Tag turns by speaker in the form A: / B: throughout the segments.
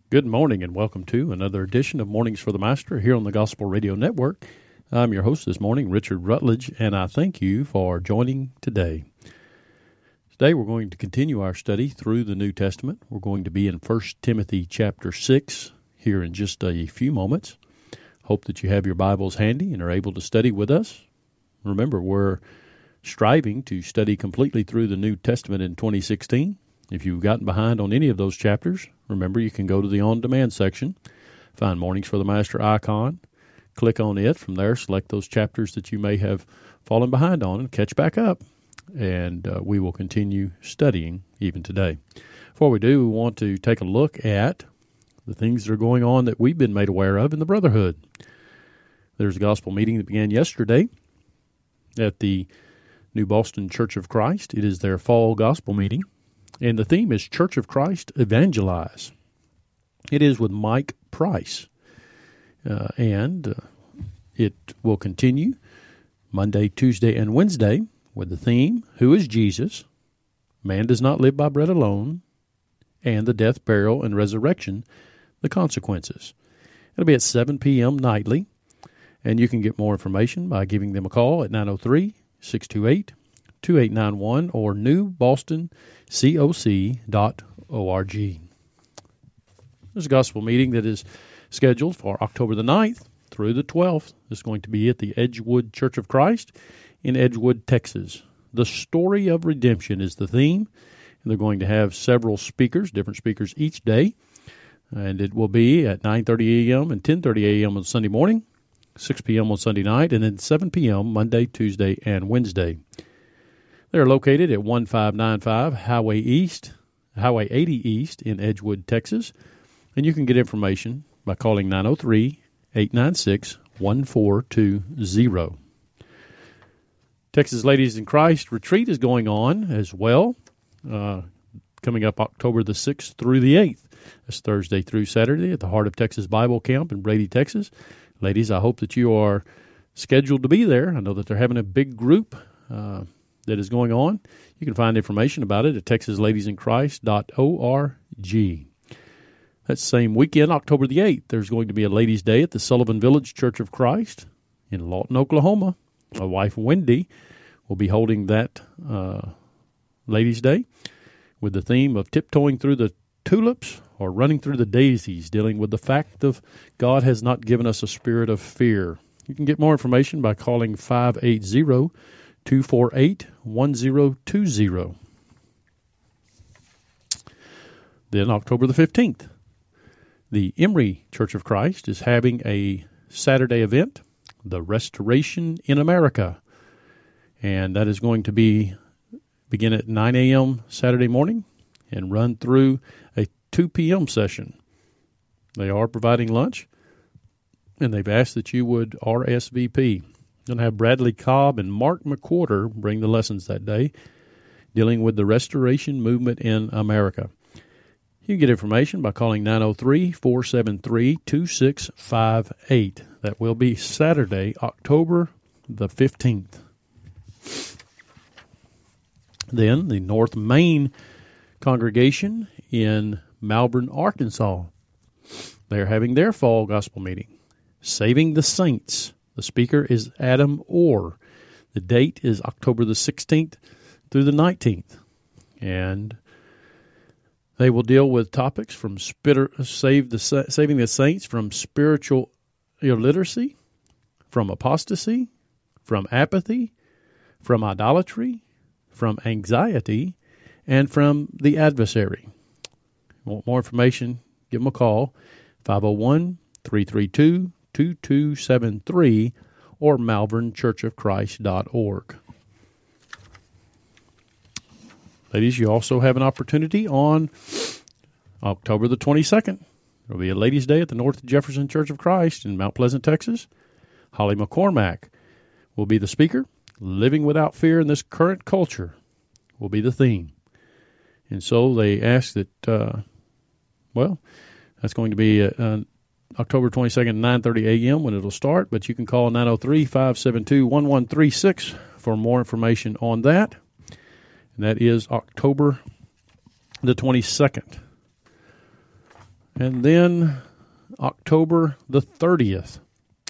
A: Good morning and welcome to another edition of Mornings for the Master here on the Gospel Radio Network. I'm your host this morning, Richard Rutledge, and I thank you for joining today. Today we're going to continue our study through the New Testament. We're going to be in 1 Timothy chapter 6 here in just a few moments. Hope that you have your Bibles handy and are able to study with us. Remember, we're striving to study completely through the New Testament in 2016. If you've gotten behind on any of those chapters, remember you can go to the On-Demand section, find Mornings for the Master icon, click on it. From there, select those chapters that you may have fallen behind on and catch back up. And we will continue studying even today. Before we do, we want to take a look at the things that are going on that we've been made aware of in the Brotherhood. There's a gospel meeting that began yesterday at the New Boston Church of Christ. It is their fall gospel meeting. And the theme is Church of Christ Evangelize. It is with Mike Price. And it will continue Monday, Tuesday, and Wednesday with the theme, Who is Jesus? Man does not live by bread alone. And the death, burial, and resurrection, the consequences. It'll be at 7 p.m. nightly. And you can get more information by giving them a call at 903-628-2891 or newbostoncoc.org. There's a gospel meeting that is scheduled for October the 9th through the 12th. It's going to be at the Edgewood Church of Christ in Edgewood, Texas. The story of redemption is the theme, and they're going to have several speakers, different speakers each day, and it will be at 9:30 a.m. and 10:30 a.m. on Sunday morning, 6 p.m. on Sunday night, and then 7 p.m. Monday, Tuesday, and Wednesday. They're located at 1595 Highway 80 East in Edgewood, Texas. And you can get information by calling 903-896-1420. Texas Ladies in Christ Retreat is going on as well, coming up October the 6th through the 8th. That's Thursday through Saturday at the Heart of Texas Bible Camp in Brady, Texas. Ladies, I hope that you are scheduled to be there. I know that they're having a big group that is going on. You can find information about it at texasladiesinchrist.org. That same weekend, October the 8th, there's going to be a Ladies' Day at the Sullivan Village Church of Christ in Lawton, Oklahoma. My wife, Wendy, will be holding that Ladies' Day with the theme of tiptoeing through the tulips or running through the daisies, dealing with the fact of God has not given us a spirit of fear. You can get more information by calling 580-248-1020. Then October the 15th, the Emory Church of Christ is having a Saturday event, the Restoration in America. And that is going to begin at 9 a.m. Saturday morning and run through a 2 p.m. session. They are providing lunch, and they've asked that you would RSVP. Going to have Bradley Cobb and Mark McWhorter bring the lessons that day, dealing with the restoration movement in America. You can get information by calling 903-473-2658. That will be Saturday, October the 15th. Then the North Main congregation in Malvern, Arkansas. They're having their fall gospel meeting, Saving the Saints. The speaker is Adam Orr. The date is October the 16th through the 19th. And they will deal with topics from saving the saints from spiritual illiteracy, from apostasy, from apathy, from idolatry, from anxiety, and from the adversary. Want more information? Give them a call, 501-332-2273 or malvernchurchofchrist.org. Ladies, you also have an opportunity on October the 22nd. There will be a Ladies' Day at the North Jefferson Church of Christ in Mount Pleasant, Texas. Holly McCormack will be the speaker. Living without fear in this current culture will be the theme. And so they ask that, that's going to be October 22nd, 9:30 a.m. when it'll start, but you can call 903-572-1136 for more information on that. And that is October the 22nd. And then October the 30th,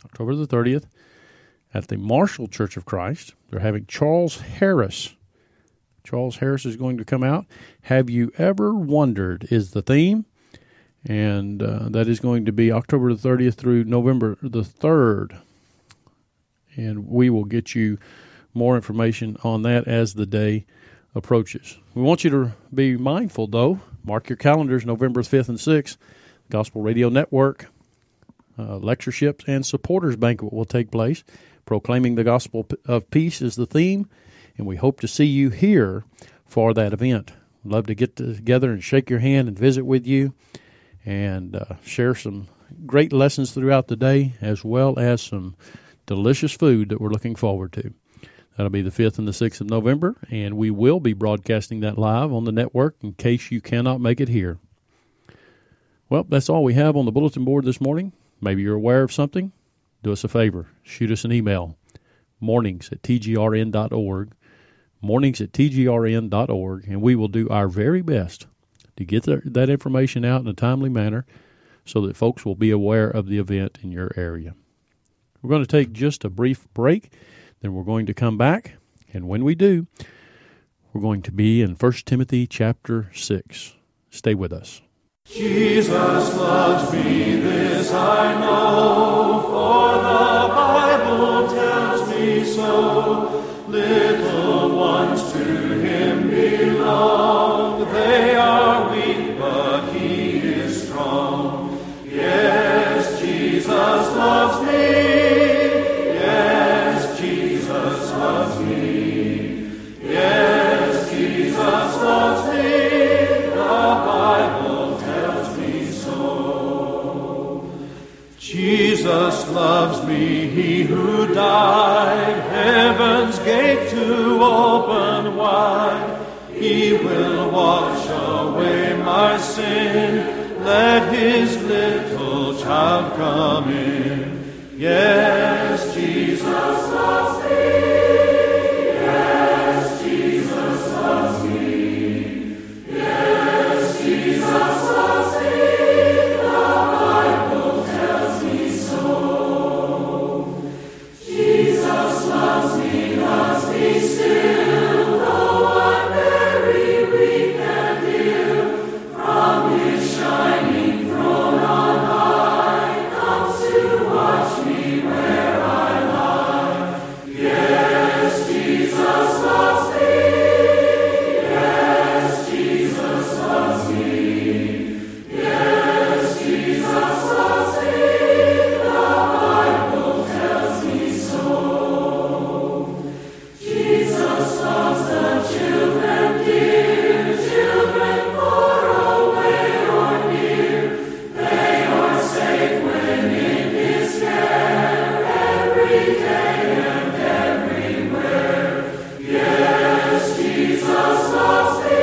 A: at the Marshall Church of Christ, they're having Charles Harris. Charles Harris is going to come out. Have You Ever Wondered is the theme. And that is going to be October the 30th through November the 3rd. And we will get you more information on that as the day approaches. We want you to be mindful, though. Mark your calendars, November 5th and 6th. Gospel Radio Network lectureships and supporters banquet will take place. Proclaiming the Gospel of Peace is the theme, and we hope to see you here for that event. Love to get together and shake your hand and visit with you, and share some great lessons throughout the day, as well as some delicious food that we're looking forward to. That'll be the 5th and the 6th of November, and we will be broadcasting that live on the network in case you cannot make it here. Well, that's all we have on the bulletin board this morning. Maybe you're aware of something. Do us a favor. Shoot us an email, mornings@tgrn.org, mornings@tgrn.org, and we will do our very best to get that information out in a timely manner so that folks will be aware of the event in your area. We're going to take just a brief break, then we're going to come back, and when we do, we're going to be in 1 Timothy chapter 6. Stay with us.
B: Jesus loves me, this I know, for the Bible tells me so. Little ones to Him belong, they are weak, but He is strong. Yes, Jesus loves me. Yes, Jesus loves me. Yes, Jesus loves me. The Bible tells me so. Jesus loves me, He who died, heaven's gate to open wide. He will wash away my sin. Let His little child come in. Yes, Jesus loves me. Yes, Jesus loves me. Yes, Jesus loves me. The Bible tells me so. Jesus loves me still, though I'm very weak and ill. From His shining throne on high comes to watch me where I lie. Yes, Jesus loves me. Yes, Jesus loves me. Yes, Jesus loves me. The Bible tells me so. Jesus loves the children dear, children far away or near. They are safe when in His care, every day and everywhere. Yes, Jesus loves me.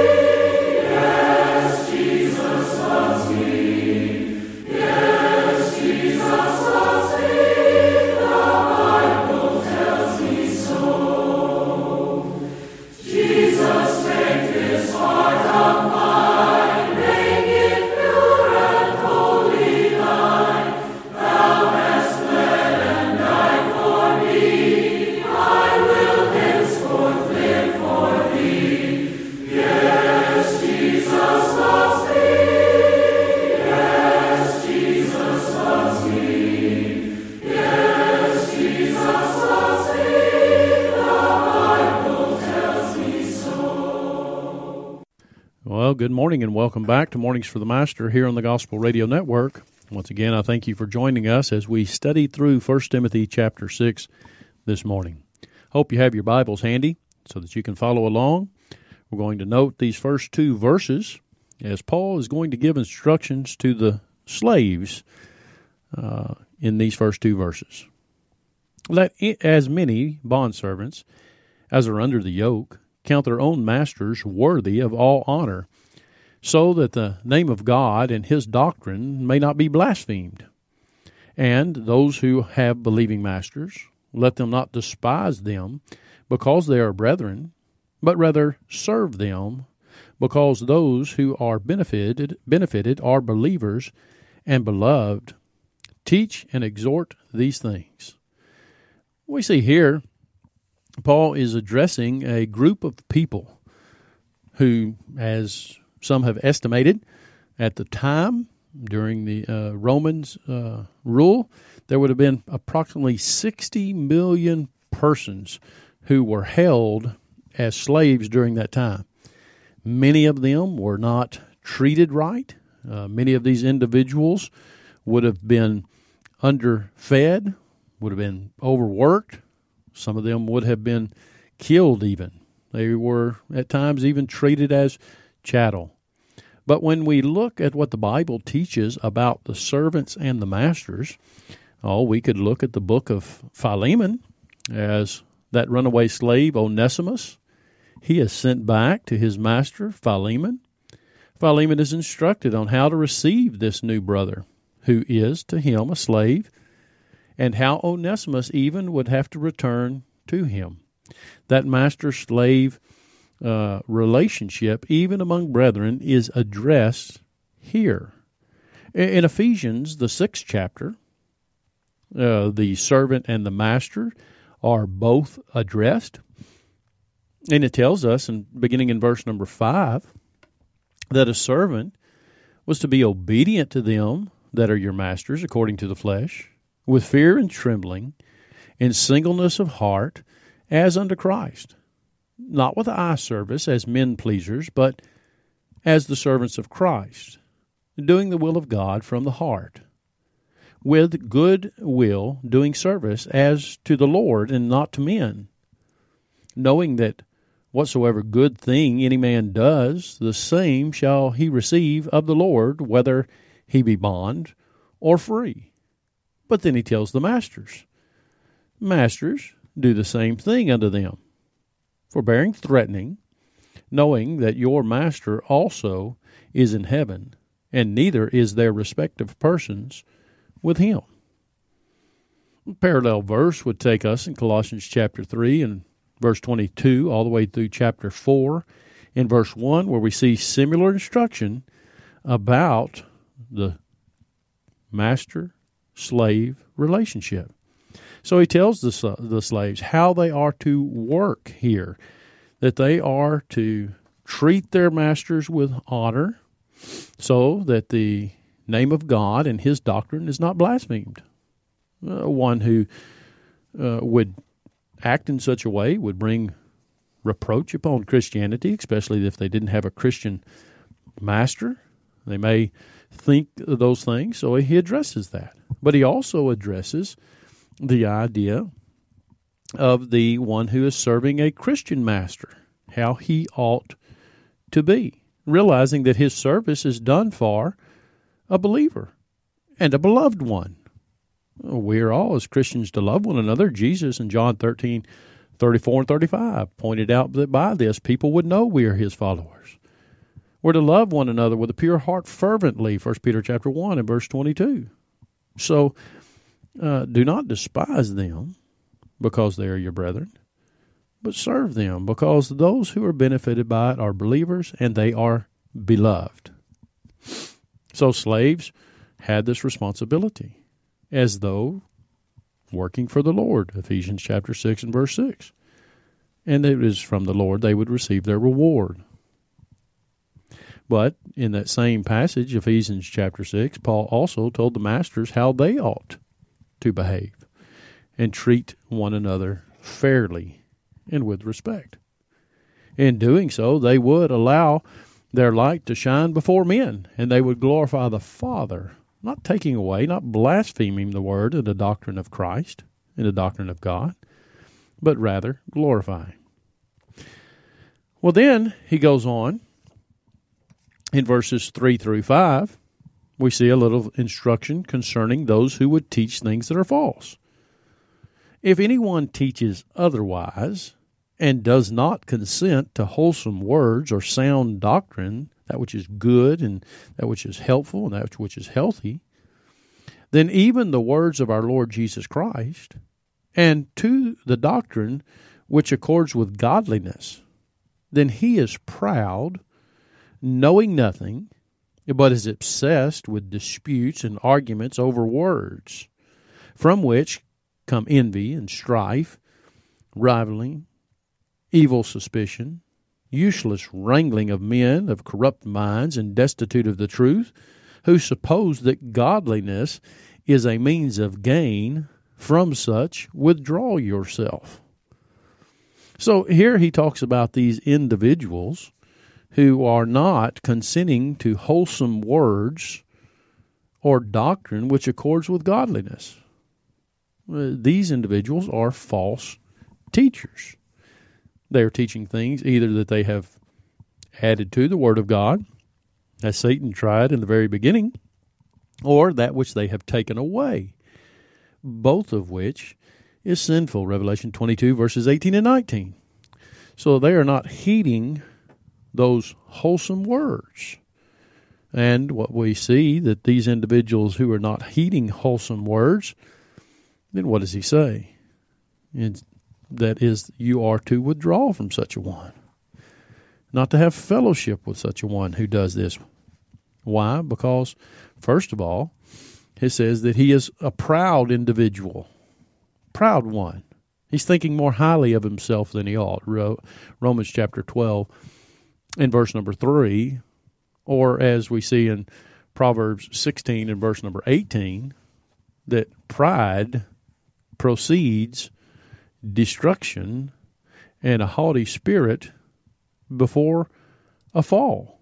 B: Yes, Jesus loves me. Yes, Jesus loves me. The Bible tells me so. Jesus, take this heart of mine, make it pure and holy thine. Thou hast bled and died for me, I will henceforth live for Thee. Yes, Jesus loves me. Yes, Jesus loves me. Yes, Jesus loves me. The Bible tells me so.
A: Well, good morning and welcome back to Mornings for the Master here on the Gospel Radio Network. Once again, I thank you for joining us as we study through 1 Timothy chapter 6 this morning. Hope you have your Bibles handy so that you can follow along. We're going to note these first two verses as Paul is going to give instructions to the slaves in these first two verses. Let as many bondservants as are under the yoke count their own masters worthy of all honor, so that the name of God and His doctrine may not be blasphemed. And those who have believing masters, let them not despise them because they are brethren, but rather serve them, because those who are benefited are believers and beloved. Teach and exhort these things. We see here Paul is addressing a group of people who, as some have estimated, at the time during the Romans rule, there would have been approximately 60 million persons who were held as slaves during that time. Many of them were not treated right. Many of these individuals would have been underfed, would have been overworked. Some of them would have been killed even. They were at times even treated as chattel. But when we look at what the Bible teaches about the servants and the masters, we could look at the book of Philemon as that runaway slave Onesimus. He is sent back to his master, Philemon. Philemon is instructed on how to receive this new brother, who is to him a slave, and how Onesimus even would have to return to him. That master-slave relationship, even among brethren, is addressed here. In Ephesians, the 6th chapter, the servant and the master are both addressed. And it tells us, beginning in verse number 5, that a servant was to be obedient to them that are your masters according to the flesh, with fear and trembling, in singleness of heart, as unto Christ, not with eye service as men pleasers, but as the servants of Christ, doing the will of God from the heart, with good will doing service as to the Lord and not to men, knowing that whatsoever good thing any man does, the same shall he receive of the Lord, whether he be bond or free. But then he tells the masters, Masters, do the same thing unto them, forbearing threatening, knowing that your master also is in heaven, and neither is there respect of persons with him. A parallel verse would take us in Colossians chapter 3 and verse 22 all the way through chapter 4 in verse 1, where we see similar instruction about the master-slave relationship. So he tells the slaves how they are to work here, that they are to treat their masters with honor so that the name of God and his doctrine is not blasphemed. One who would act in such a way would bring reproach upon Christianity, especially if they didn't have a Christian master. They may think those things, so he addresses that. But he also addresses the idea of the one who is serving a Christian master, how he ought to be, realizing that his service is done for a believer and a beloved one. We are all, as Christians, to love one another. Jesus in John 13:34 and 35 pointed out that by this people would know we are his followers. We're to love one another with a pure heart fervently, 1 Peter chapter 1 and verse 22. So do not despise them because they are your brethren, but serve them because those who are benefited by it are believers and they are beloved. So slaves had this responsibility as though working for the Lord, Ephesians chapter 6 and verse 6. And it is from the Lord they would receive their reward. But in that same passage, Ephesians chapter 6, Paul also told the masters how they ought to behave and treat one another fairly and with respect. In doing so, they would allow their light to shine before men, and they would glorify the Father, not taking away, not blaspheming the word and the doctrine of Christ and the doctrine of God, but rather glorifying. Well, then he goes on in verses 3 through 5. We see a little instruction concerning those who would teach things that are false. If anyone teaches otherwise and does not consent to wholesome words or sound doctrine, that which is good and that which is helpful and that which is healthy, then even the words of our Lord Jesus Christ, and to the doctrine which accords with godliness, then he is proud, knowing nothing, but is obsessed with disputes and arguments over words, from which come envy and strife, rivaling, evil suspicion, useless wrangling of men of corrupt minds and destitute of the truth, who suppose that godliness is a means of gain. From such, withdraw yourself. So here he talks about these individuals who are not consenting to wholesome words or doctrine which accords with godliness. These individuals are false teachers. They are teaching things either that they have added to the Word of God, as Satan tried in the very beginning, or that which they have taken away, both of which is sinful. Revelation 22, verses 18 and 19. So they are not heeding those wholesome words. And what we see, that these individuals who are not heeding wholesome words, then what does he say? And that is, you are to withdraw from such a one. Not to have fellowship with such a one who does this. Why? Because, first of all, it says that he is a proud individual. Proud one. He's thinking more highly of himself than he ought. Romans chapter 12 in verse number 3, or as we see in Proverbs 16 in verse number 18, that pride proceeds destruction and a haughty spirit before a fall.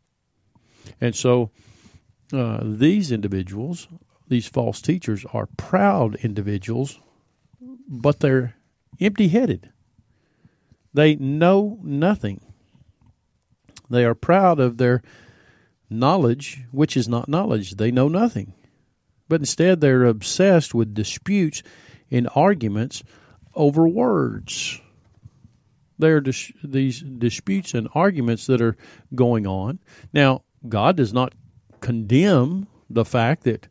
A: And so these individuals, these false teachers, are proud individuals, but they're empty-headed. They know nothing. They are proud of their knowledge, which is not knowledge. They know nothing. But instead they're obsessed with disputes and arguments over words. There are these disputes and arguments that are going on. Now, God does not condemn the fact that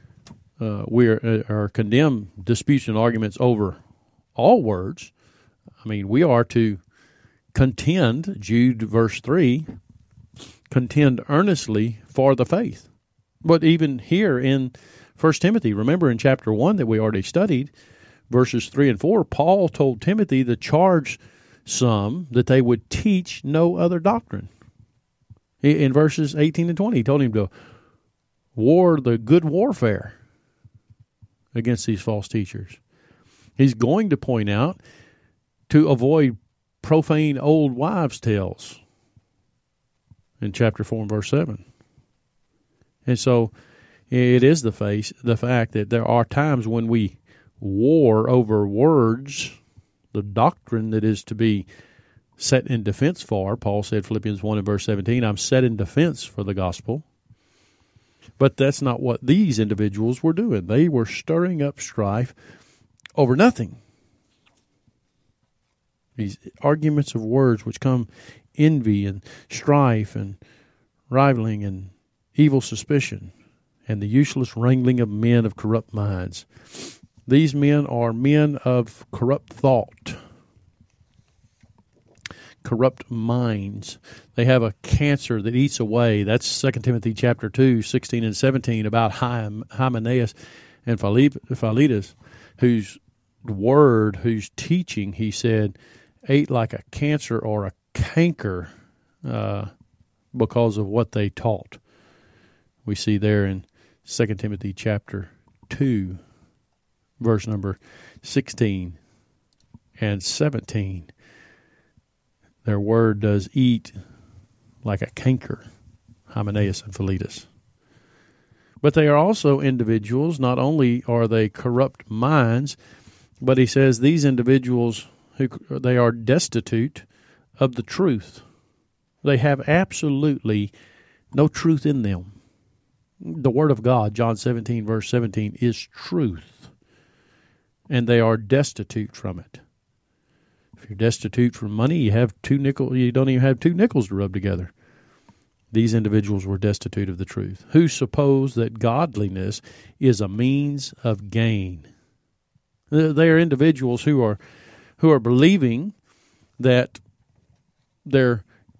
A: we are condemn disputes and arguments over all words. I mean, we are to contend, Jude verse 3, contend earnestly for the faith. But even here in 1 Timothy, remember in chapter 1 that we already studied, verses 3 and 4, Paul told Timothy to charge some that they would teach no other doctrine. In verses 18 and 20, he told him to war the good warfare against these false teachers. He's going to point out to avoid profane old wives' tales in chapter 4 and verse 7. And so it is the fact that there are times when we war over words, the doctrine that is to be set in defense for. Paul said, Philippians 1 and verse 17, I'm set in defense for the gospel. But that's not what these individuals were doing. They were stirring up strife over nothing. These arguments of words which come envy and strife and rivaling and evil suspicion and the useless wrangling of men of corrupt minds. These men are men of corrupt thought, corrupt minds. They have a cancer that eats away. That's 2 Timothy chapter 2, 16 and 17, about Hymenaeus and Philetus, whose word, whose teaching, he said, ate like a cancer or a canker because of what they taught. We see there in 2 Timothy chapter 2, verse number 16 and 17. Their word does eat like a canker, Hymenaeus and Philetus. But they are also individuals. Not only are they corrupt minds, but he says these individuals, they are destitute of the truth. They have absolutely no truth in them. The Word of God, John 17, verse 17, is truth. And they are destitute from it. If you're destitute from money, you have 2 nickels. You don't even have 2 nickels to rub together. These individuals were destitute of the truth, who suppose that godliness is a means of gain. They are individuals who are believing that their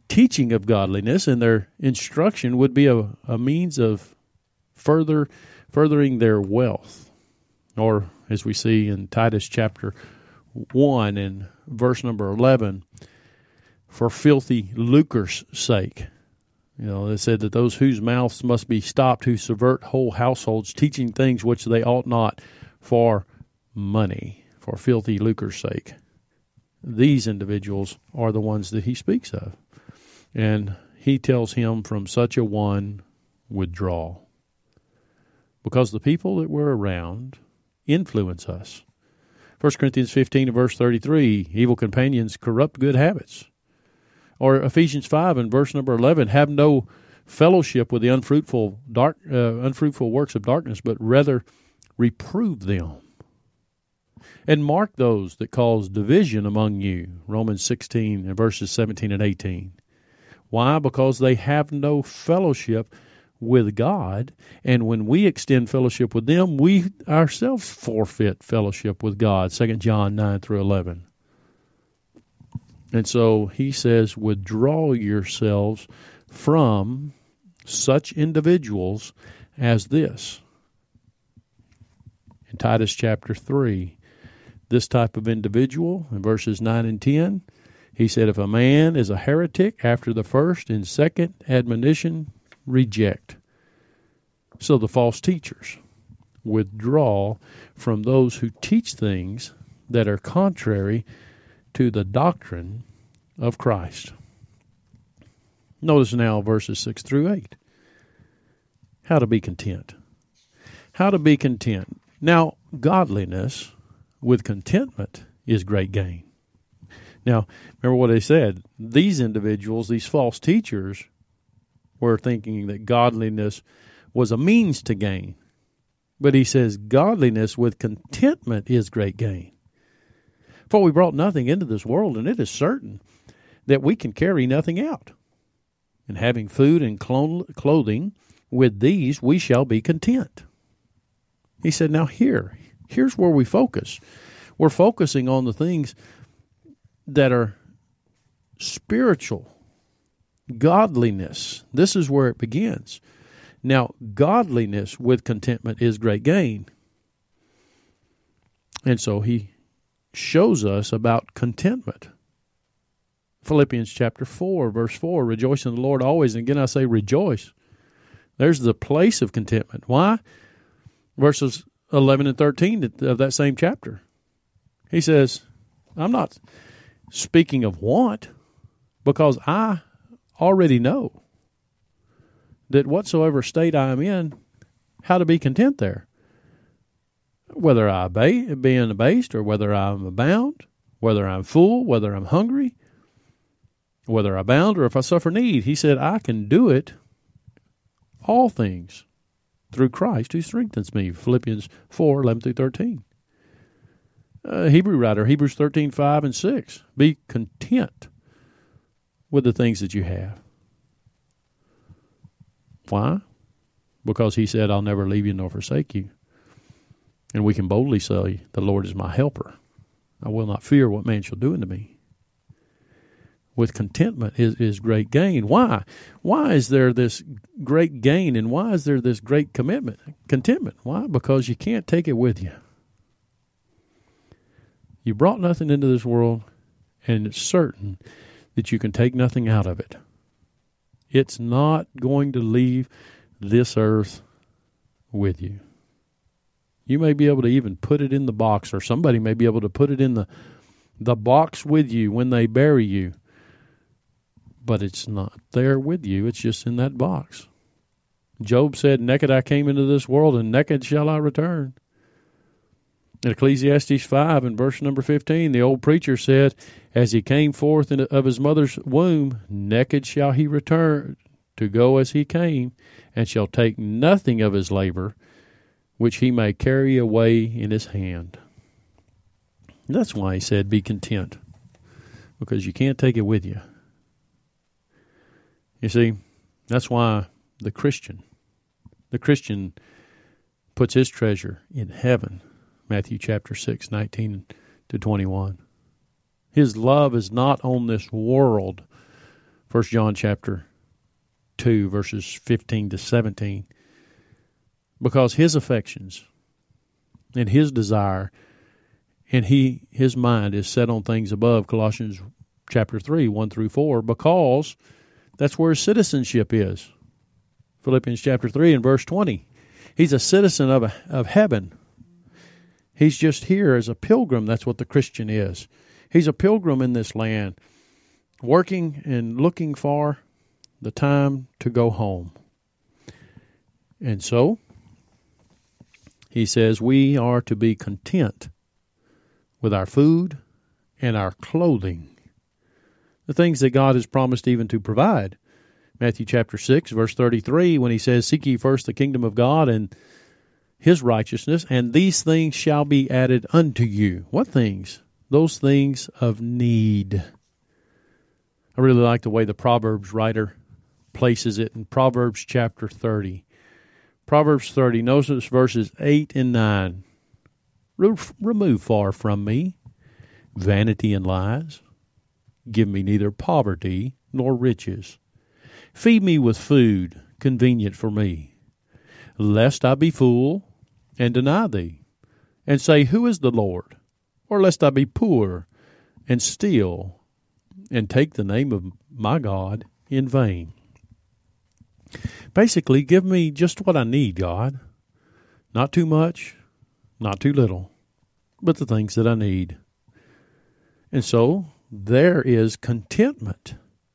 A: teaching of godliness, and their instruction would be a means of furthering their wealth. Or, as we see in Titus chapter 1 and verse number 11, for filthy lucre's sake. It said that those whose mouths must be stopped who subvert whole households, teaching things which they ought not, for money, for filthy lucre's sake. These individuals are the ones that he speaks of. And he tells him, from such a one, withdraw. Because the people that we're around influence us. 1 Corinthians 15 and verse 33, evil companions corrupt good habits. Or Ephesians 5 and verse number 11, have no fellowship with the unfruitful works of darkness, but rather reprove them. And mark those that cause division among you. Romans 16 and verses 17 and 18. Why? Because they have no fellowship with God, and when we extend fellowship with them, we ourselves forfeit fellowship with God. 2 John 9 through 11. And so he says, withdraw yourselves from such individuals as this. In Titus chapter 3, this type of individual, in verses 9 and 10, he said, if a man is a heretic after the first and second admonition, reject. So the false teachers withdraw from those who teach things that are contrary to the doctrine of Christ. Notice now verses 6 through 8. How to be content. How to be content. Now, godliness with contentment is great gain. Now, remember what they said. These individuals, these false teachers, were thinking that godliness was a means to gain. But he says godliness with contentment is great gain. For we brought nothing into this world, and it is certain that we can carry nothing out. And having food and clothing, with these we shall be content. He said, now here's where we focus. We're focusing on the things that are spiritual, godliness. This is where it begins. Now, godliness with contentment is great gain. And so he shows us about contentment. Philippians chapter 4, verse 4, rejoice in the Lord always. And again, I say rejoice. There's the place of contentment. Why? Verses 11 and 13 of that same chapter. He says, I'm not speaking of want, because I already know that whatsoever state I am in, how to be content there. Whether I being abased, or whether I'm abound, whether I'm full, whether I'm hungry, whether I abound, or if I suffer need. He said, I can do it, all things, through Christ who strengthens me. Philippians 4, 11 through 13. Hebrew writer, Hebrews 13, 5 and 6. Be content with the things that you have. Why? Because he said, I'll never leave you nor forsake you. And we can boldly say, the Lord is my helper. I will not fear what man shall do unto me. With contentment is great gain. Why? Why is there this great gain, and why is there this great contentment? Why? Because you can't take it with you. You brought nothing into this world, and it's certain that you can take nothing out of it. It's not going to leave this earth with you. You may be able to even put it in the box, or somebody may be able to put it in the box with you when they bury you. But it's not there with you. It's just in that box. Job said, naked I came into this world, and naked shall I return. In Ecclesiastes 5 and verse number 15, the old preacher said, as he came forth of his mother's womb, naked shall he return to go as he came, and shall take nothing of his labor, which he may carry away in his hand. That's why he said, be content, because you can't take it with you. You see, that's why the Christian puts his treasure in heaven. Matthew chapter 6, 19 to 21. His love is not on this world 1 John chapter 2, verses 15 to 17. Because his affections and his desire and his mind is set on things above, Colossians chapter 3, 1 through 4, because that's where his citizenship is. Philippians chapter 3 and verse 20. He's a citizen of heaven. He's just here as a pilgrim. That's what the Christian is. He's a pilgrim in this land, working and looking for the time to go home. And so, he says we are to be content with our food and our clothing, the things that God has promised even to provide. Matthew chapter 6, verse 33, when he says, "Seek ye first the kingdom of God and his righteousness, and these things shall be added unto you." What things? Those things of need. I really like the way the Proverbs writer places it in Proverbs chapter 30. Proverbs 30, notice verses 8 and 9. "Remove far from me vanity and lies. Give me neither poverty nor riches. Feed me with food convenient for me, lest I be full and deny thee, and say, Who is the Lord? Or lest I be poor and steal, and take the name of my God in vain." Basically, give me just what I need, God. Not too much, not too little, but the things that I need. And so, there is contentment.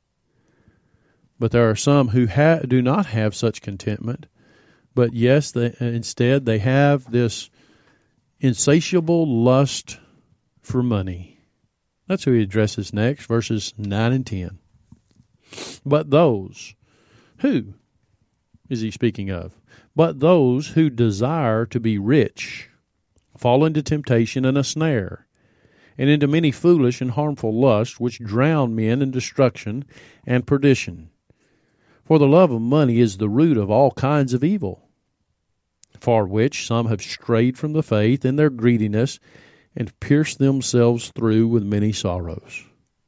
A: But there are some who do not have such contentment. But yes, instead they have this insatiable lust for money. That's who he addresses next, verses 9 and 10. "But those," who is he speaking of? "But those who desire to be rich fall into temptation and a snare, and into many foolish and harmful lusts, which drown men in destruction and perdition. For the love of money is the root of all kinds of evil, for which some have strayed from the faith in their greediness, and pierced themselves through with many sorrows."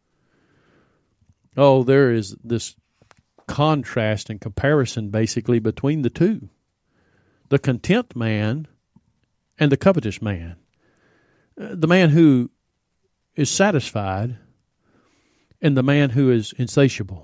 A: Oh, there is this contrast and comparison basically between the two. The content man and the covetous man. The man who is satisfied and the man who is insatiable.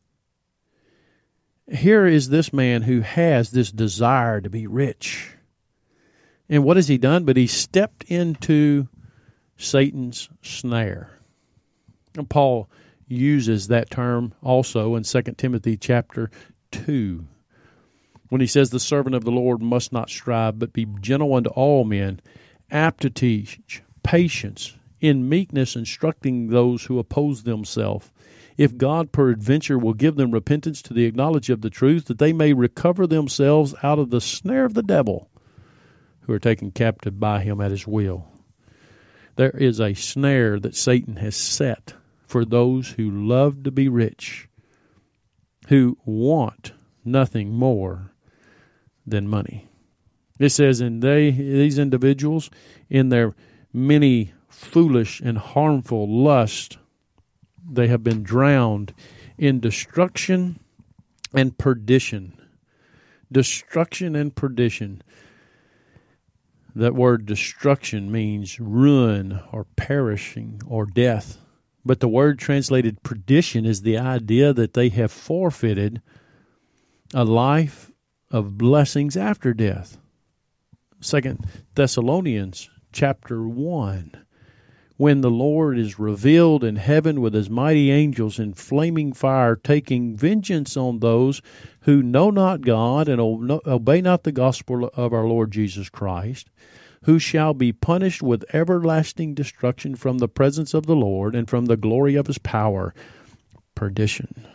A: Here is this man who has this desire to be rich. And what has he done? But he stepped into Satan's snare. And Paul uses that term also in 2 Timothy chapter 2, when he says, "The servant of the Lord must not strive, but be gentle unto all men, apt to teach, patience, in meekness instructing those who oppose themselves, if God peradventure will give them repentance to the knowledge of the truth, that they may recover themselves out of the snare of the devil, who are taken captive by him at his will." There is a snare that Satan has set for those who love to be rich, who want nothing more than money. It says, and these individuals, in their many foolish and harmful lust, they have been drowned in destruction and perdition. Destruction and perdition. That word destruction means ruin or perishing or death. But the word translated perdition is the idea that they have forfeited a life of blessings after death. 2 Thessalonians chapter 1. When the Lord is revealed in heaven with his mighty angels in flaming fire, taking vengeance on those who know not God and obey not the gospel of our Lord Jesus Christ, who shall be punished with everlasting destruction from the presence of the Lord and from the glory of his power. Perdition.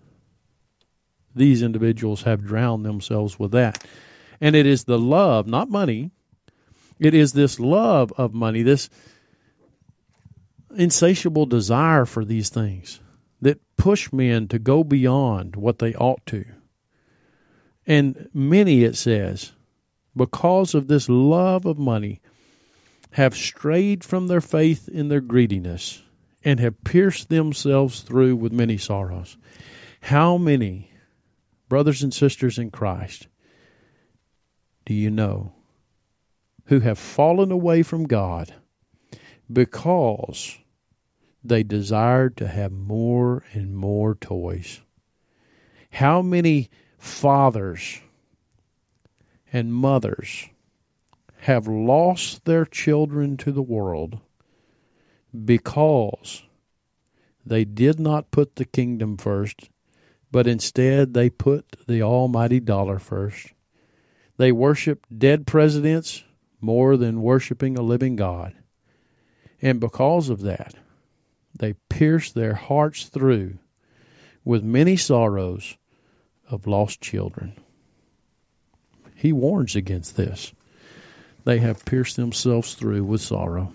A: These individuals have drowned themselves with that. And it is the love, not money. It is this love of money, this insatiable desire for these things that push men to go beyond what they ought to. And many, it says, because of this love of money, have strayed from their faith in their greediness and have pierced themselves through with many sorrows. How many brothers and sisters in Christ do you know who have fallen away from God because they desired to have more and more toys? How many fathers and mothers have lost their children to the world because they did not put the kingdom first, but instead they put the almighty dollar first. They worshiped dead presidents more than worshiping a living God. And because of that, they pierced their hearts through with many sorrows of lost children. He warns against this. They have pierced themselves through with sorrow.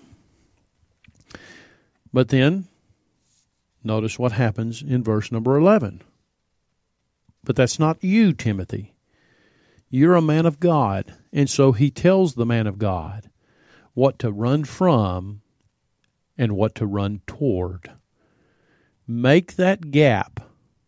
A: But then, notice what happens in verse number 11. But that's not you, Timothy. You're a man of God. And so he tells the man of God what to run from and what to run toward. Make that gap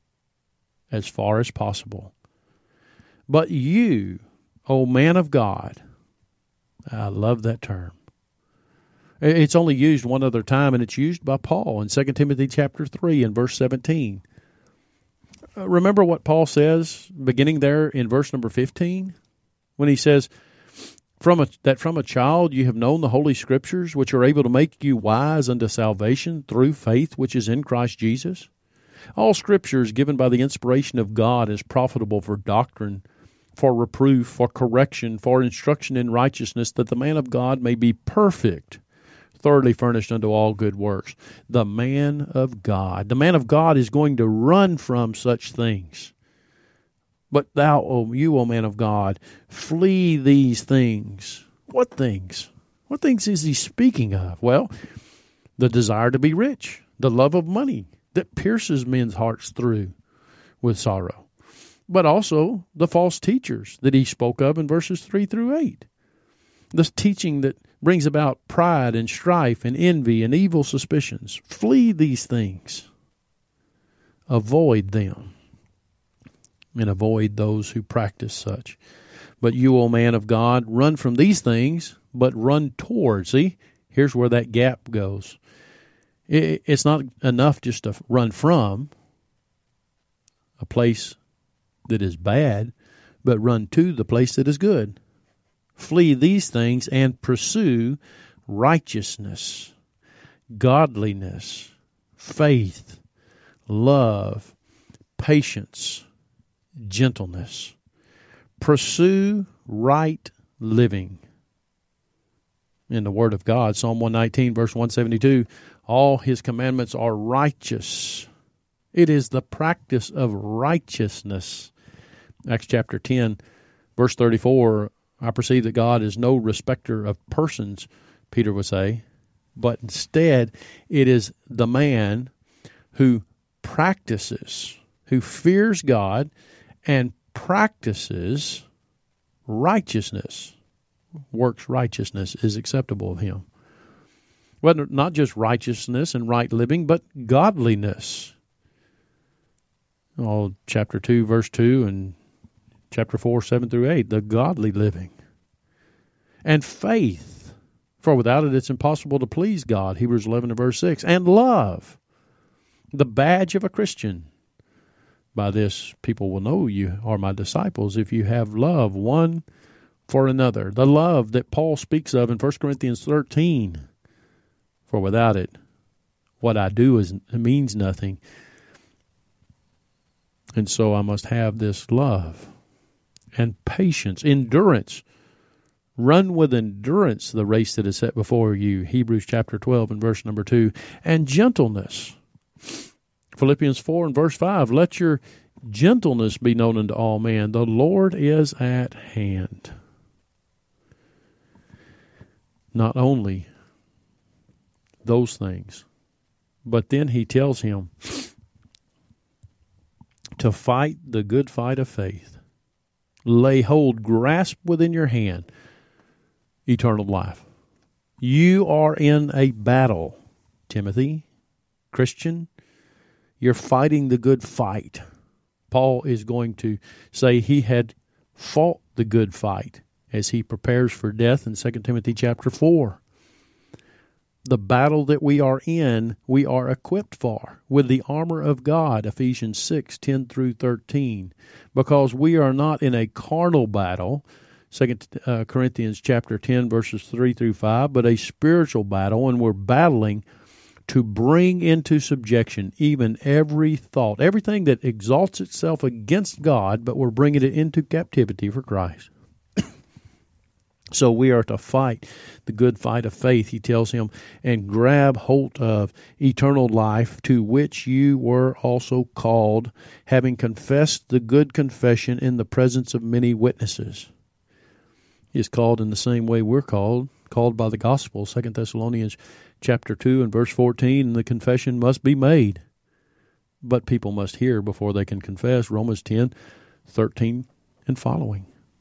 A: as far as possible. But you, O man of God, I love that term. It's only used one other time, and it's used by Paul in 2 Timothy chapter 3 and verse 17. Remember what Paul says beginning there in verse number 15? When he says, from a child you have known the Holy Scriptures, which are able to make you wise unto salvation through faith which is in Christ Jesus. All Scripture is given by the inspiration of God is profitable for doctrine, for reproof, for correction, for instruction in righteousness, that the man of God may be perfect, thoroughly furnished unto all good works. The man of God. The man of God is going to run from such things. But thou, O man of God, flee these things. What things? What things is he speaking of? Well, the desire to be rich, the love of money that pierces men's hearts through with sorrow. But also the false teachers that he spoke of in verses 3 through 8. This teaching that brings about pride and strife and envy and evil suspicions. Flee these things. Avoid them. And avoid those who practice such. But you, O man of God, run from these things, but run toward. See, here's where that gap goes. It's not enough just to run from a place that is bad, but run to the place that is good. Flee these things and pursue righteousness, godliness, faith, love, patience, gentleness. Pursue right living. In the Word of God, Psalm 119, verse 172, all His commandments are righteous. It is the practice of righteousness. Acts chapter 10, verse 34, I perceive that God is no respecter of persons, Peter would say, but instead it is the man who practices, who fears God and practices righteousness, works righteousness is acceptable of him. Well, not just righteousness and right living, but godliness. Oh, chapter 2, verse 2, and chapter 4, 7 through 8, the godly living. And faith, for without it it's impossible to please God, Hebrews 11 and verse 6. And love, the badge of a Christian. By this people will know you are my disciples if you have love one for another. The love that Paul speaks of in 1 Corinthians 13. For without it, what I do means nothing. And so I must have this love and patience, endurance. Run with endurance the race that is set before you. Hebrews chapter 12 and verse number 2. And gentleness. Philippians 4 and verse 5. Let your gentleness be known unto all men. The Lord is at hand. Not only those things, but then he tells him to fight the good fight of faith. Lay hold, grasp within your hand eternal life. You are in a battle, Timothy. Christian, you're fighting the good fight. Paul is going to say he had fought the good fight as he prepares for death in 2 Timothy chapter 4. The battle that we are in, we are equipped for with the armor of God, Ephesians 6:10 through 13, because we are not in a carnal battle, 2 Corinthians chapter 10, verses 3 through 5, but a spiritual battle, and we're battling to bring into subjection even every thought, everything that exalts itself against God, but we're bringing it into captivity for Christ. So we are to fight the good fight of faith, he tells him, and grab hold of eternal life, to which you were also called, having confessed the good confession in the presence of many witnesses. He is called in the same way we're called by the gospel, 2 Thessalonians chapter 2 and verse 14, and the confession must be made. But people must hear before they can confess, Romans 10:13 and following.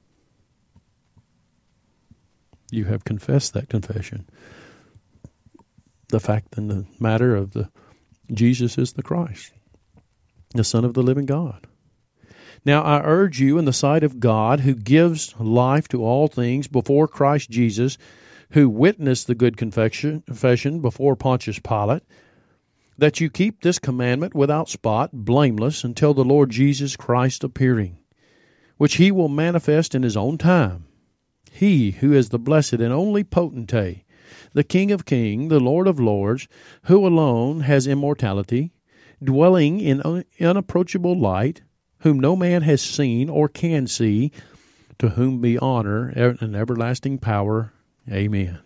A: You have confessed that confession. The fact and the matter of Jesus is the Christ, the Son of the living God. Now I urge you in the sight of God, who gives life to all things, before Christ Jesus, who witnessed the good confession before Pontius Pilate, that you keep this commandment without spot, blameless, until the Lord Jesus Christ appearing, which he will manifest in his own time. He who is the blessed and only potentate, the King of kings, the Lord of lords, who alone has immortality, dwelling in unapproachable light, whom no man has seen or can see, to whom be honor and everlasting power. Amen.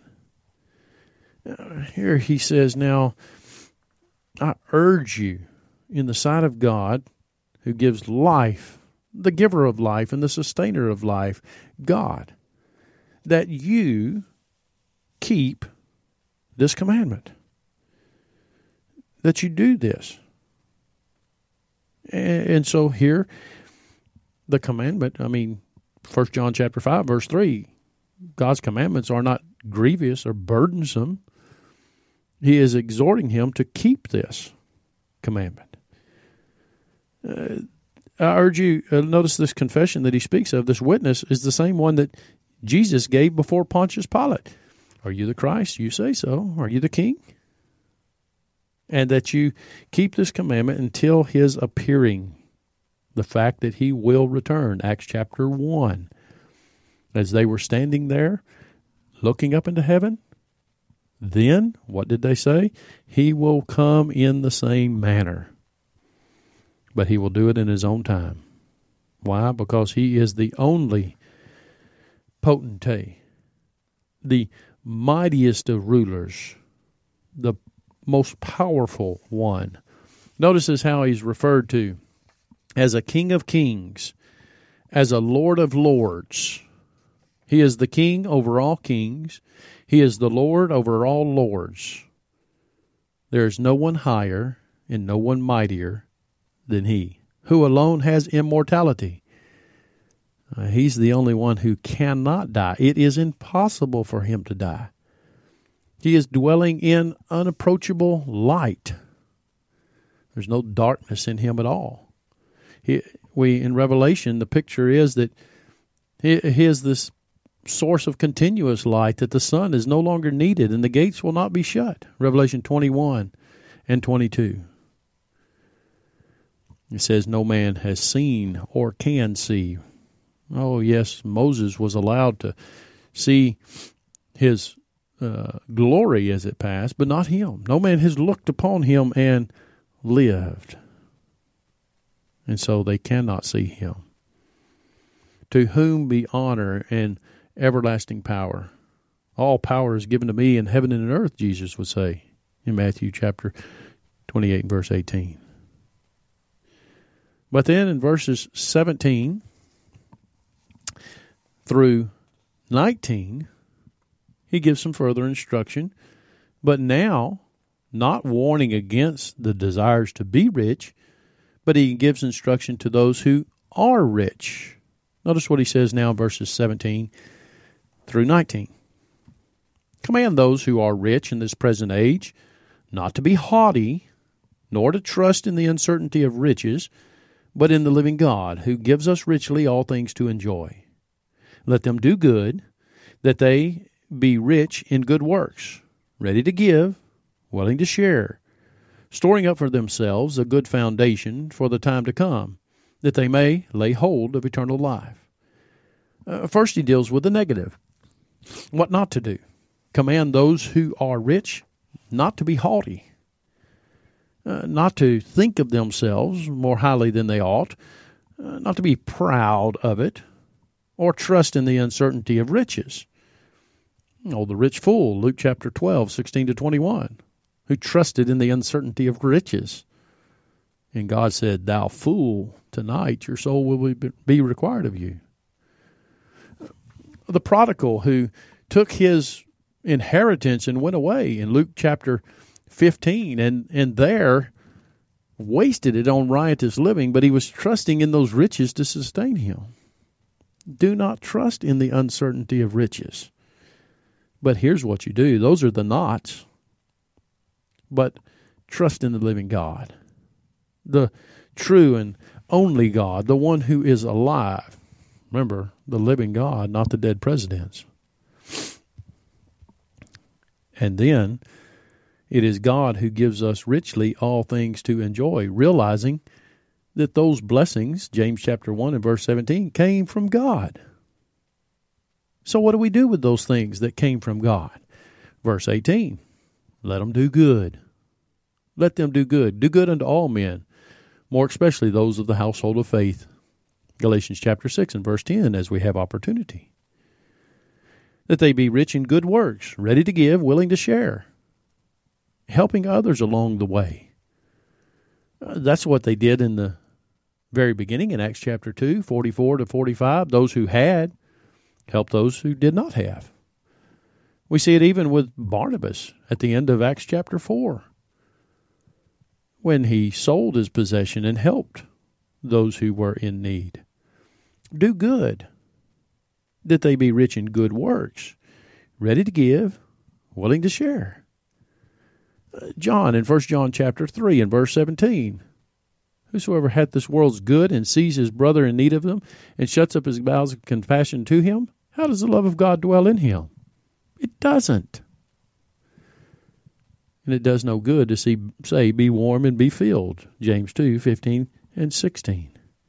A: Here he says, now, I urge you in the sight of God, who gives life, the giver of life and the sustainer of life, God, that you keep this commandment, that you do this. And so here, the commandment, 1 John chapter 5, verse 3, God's commandments are not grievous or burdensome. He is exhorting him to keep this commandment. I urge you, notice this confession that he speaks of, this witness, is the same one that Jesus gave before Pontius Pilate. Are you the Christ? You say so. Are you the King? And that you keep this commandment until his appearing, the fact that he will return. Acts chapter 1. As they were standing there, looking up into heaven, then, what did they say? He will come in the same manner, but he will do it in his own time. Why? Because he is the only potentate, the mightiest of rulers, the most powerful one. Notice how he's referred to as a King of kings, as a Lord of lords. He is the King over all kings. He is the Lord over all lords. There is no one higher and no one mightier than he, who alone has immortality. He's the only one who cannot die. It is impossible for him to die. He is dwelling in unapproachable light. There's no darkness in him at all. In Revelation, the picture is that he is this source of continuous light, that the sun is no longer needed and the gates will not be shut. Revelation 21 and 22. It says, no man has seen or can see. Oh, yes, Moses was allowed to see his glory as it passed, but not him. No man has looked upon him and lived. And so they cannot see him. To whom be honor and everlasting power. All power is given to me in heaven and in earth, Jesus would say in Matthew chapter 28 and verse 18. But then in verses 17 through 19, he gives some further instruction, but now not warning against the desires to be rich, but he gives instruction to those who are rich. Notice what he says now in verses 17 through 19. Command those who are rich in this present age not to be haughty, nor to trust in the uncertainty of riches, but in the living God, who gives us richly all things to enjoy. Let them do good, that they be rich in good works, ready to give, willing to share, storing up for themselves a good foundation for the time to come, that they may lay hold of eternal life. First, he deals with the negative. What not to do. Command those who are rich not to be haughty, not to think of themselves more highly than they ought, not to be proud of it, or trust in the uncertainty of riches. Oh, the rich fool, Luke chapter 12, 16 to 21, who trusted in the uncertainty of riches. And God said, "Thou fool, tonight your soul will be required of you." The prodigal who took his inheritance and went away in Luke chapter 15, and there wasted it on riotous living, but he was trusting in those riches to sustain him. Do not trust in the uncertainty of riches. But here's what you do. Those are the nots. But trust in the living God, the true and only God, the one who is alive. Remember, the living God, not the dead presidents. And then it is God who gives us richly all things to enjoy, realizing that those blessings, James chapter 1 and verse 17, came from God. So what do we do with those things that came from God? Verse 18, let them do good. Let them do good. Do good unto all men, more especially those of the household of faith. Galatians chapter 6 and verse 10, as we have opportunity. That they be rich in good works, ready to give, willing to share, helping others along the way. That's what they did in the very beginning in Acts chapter 2, 44 to 45. Those who had helped those who did not have. We see it even with Barnabas at the end of Acts chapter 4, when he sold his possession and helped those who were in need. Do good, that they be rich in good works, ready to give, willing to share. John in 1 John chapter 3 and verse 17, whosoever hath this world's good and sees his brother in need of them and shuts up his bowels of compassion to him, how does the love of God dwell in him? It doesn't. And it does no good to say, be warm and be filled, James 2, 15 and 16.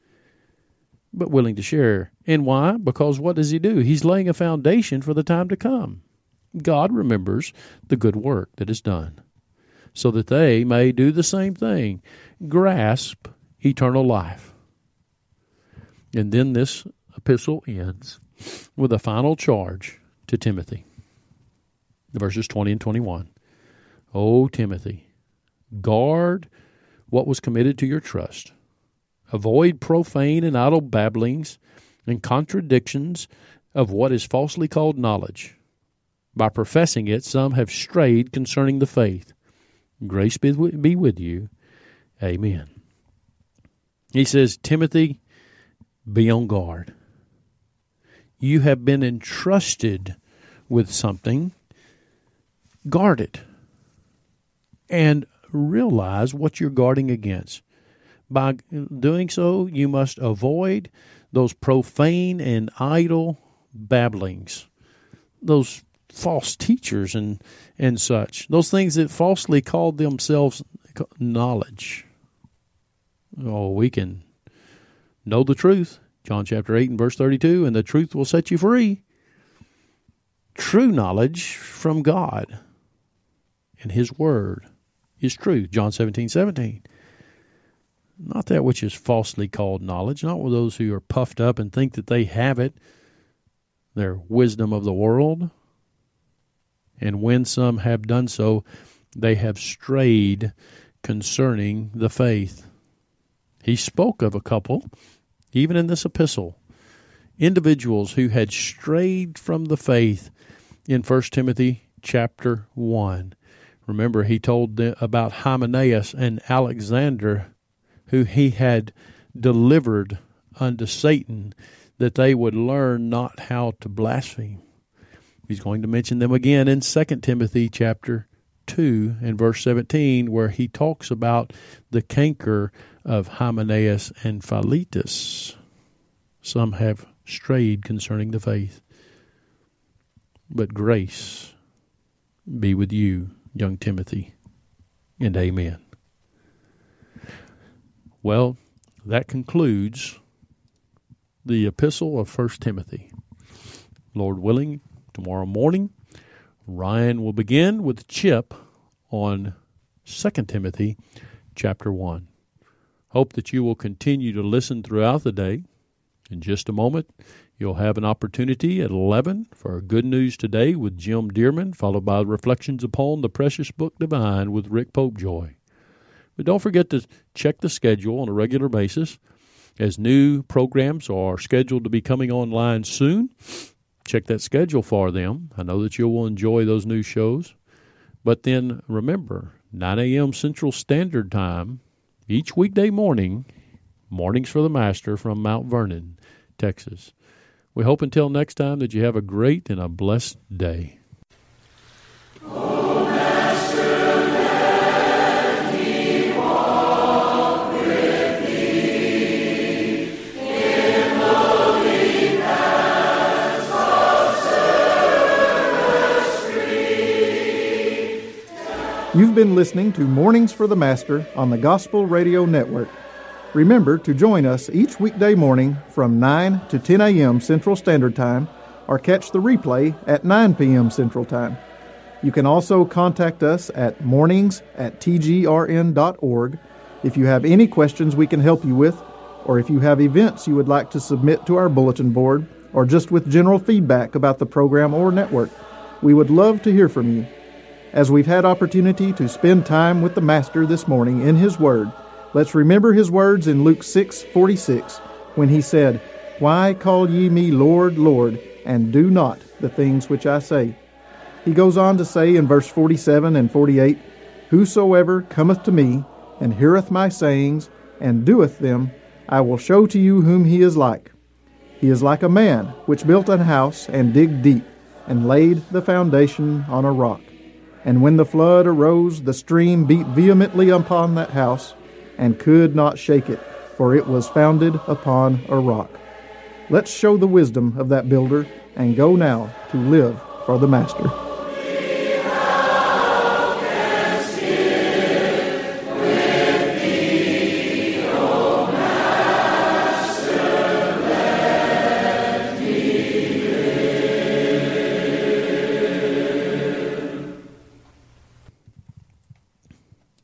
A: But willing to share. And why? Because what does he do? He's laying a foundation for the time to come. God remembers the good work that is done, so that they may do the same thing, grasp eternal life. And then this epistle ends with a final charge to Timothy. Verses 20 and 21. O Timothy, guard what was committed to your trust. Avoid profane and idle babblings and contradictions of what is falsely called knowledge. By professing it, some have strayed concerning the faith. Grace be with you. Amen. He says, Timothy, be on guard. You have been entrusted with something. Guard it. And realize what you're guarding against. By doing so, you must avoid those profane and idle babblings, those false teachers and such, those things that falsely called themselves knowledge. Oh, we can know the truth. John chapter 8 and verse 32, and the truth will set you free. True knowledge from God and His Word is truth. John 17:17. Not that which is falsely called knowledge, not with those who are puffed up and think that they have it, their wisdom of the world. And when some have done so, they have strayed concerning the faith. He spoke of a couple, even in this epistle, individuals who had strayed from the faith in 1 Timothy chapter 1. Remember, he told them about Hymenaeus and Alexander, who he had delivered unto Satan, that they would learn not how to blaspheme. He's going to mention them again in 2 Timothy chapter 2 and verse 17, where he talks about the canker of Hymenaeus and Philetus. Some have strayed concerning the faith. But grace be with you, young Timothy, and amen. Well, that concludes the epistle of 1 Timothy. Lord willing, tomorrow morning, Ryan will begin with Chip on 2 Timothy chapter 1. Hope that you will continue to listen throughout the day. In just a moment, you'll have an opportunity at 11 for Good News Today with Jim Dearman, followed by Reflections Upon the Precious Book Divine with Rick Popejoy. But don't forget to check the schedule on a regular basis, as new programs are scheduled to be coming online soon. Check that schedule for them. I know that you will enjoy those new shows. But then remember, 9 a.m. Central Standard Time, each weekday morning, Mornings for the Master from Mount Vernon, Texas. We hope until next time that you have a great and a blessed day.
C: You've been listening to Mornings for the Master on the Gospel Radio Network. Remember to join us each weekday morning from 9 to 10 a.m. Central Standard Time, or catch the replay at 9 p.m. Central Time. You can also contact us at mornings@tgrn.org if you have any questions we can help you with, or if you have events you would like to submit to our bulletin board, or just with general feedback about the program or network. We would love to hear from you. As we've had opportunity to spend time with the Master this morning in His Word, let's remember His words in Luke 6:46, when He said, "Why call ye me Lord, Lord, and do not the things which I say?" He goes on to say in verse 47 and 48, "Whosoever cometh to me, and heareth my sayings, and doeth them, I will show to you whom he is like. He is like a man which built an house, and digged deep, and laid the foundation on a rock. And when the flood arose, the stream beat vehemently upon that house, and could not shake it, for it was founded upon a rock." Let's show the wisdom of that builder, and go now to live for the Master.